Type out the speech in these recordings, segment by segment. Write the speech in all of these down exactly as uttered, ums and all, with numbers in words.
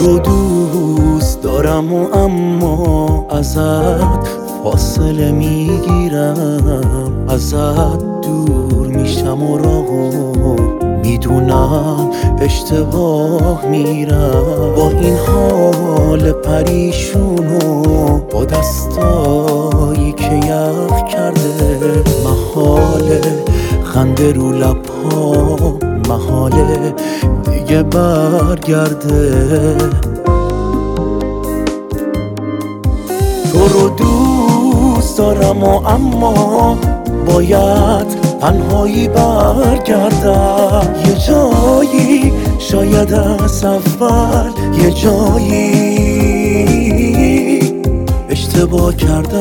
رو دوست دارم و اما ازت فاصله میگیرم، ازت دور میشم و راهو میدونم اشتباه میرم. با این حال پریشونو با دستایی که یخ کرده، محاله خنده رو لبها، محاله دیگه برگرده. تو رو دوست دارم و اما باید تنهایی برگردم. یه جایی شاید از اول یه جایی اشتباه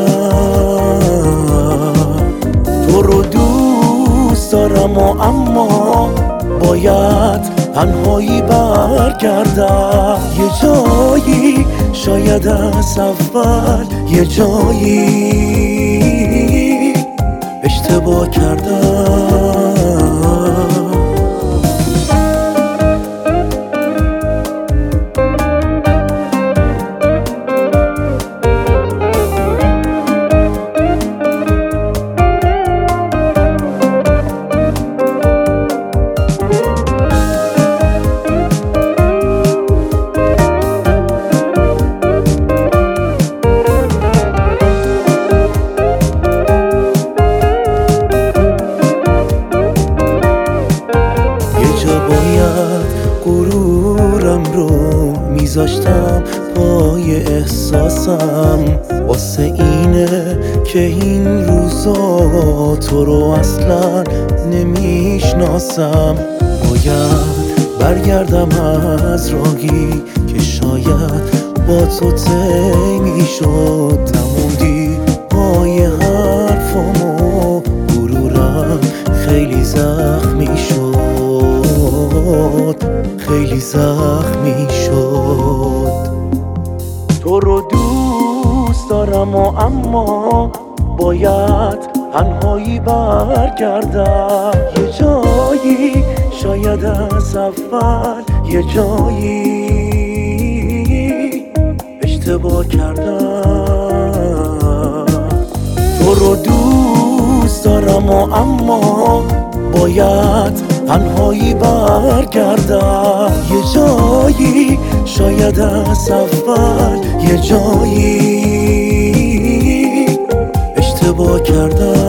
کردم. تو رو دوست دارم و اما باید تنهایی برگردم. یه جایی شاید از اول یه جایی اشتباه کردم. غرورم رو میذاشتم پای احساسم، واسه اینه که این روزا تو رو اصلا نمیشناسم. باید برگردم از راهی که شاید با تو طی میشد. نموندی پای حرفامو، غرورم خیلی زخمی شد، خیلی زخمی شد. تو رو دوست دارم و اما باید تنهایی برگردم. یه جایی شاید از اول یه جایی اشتباه کردم. تو رو دوست دارم و اما باید تنهایی برگردم. یه جایی شاید از اول یه جایی اشتباه کردم.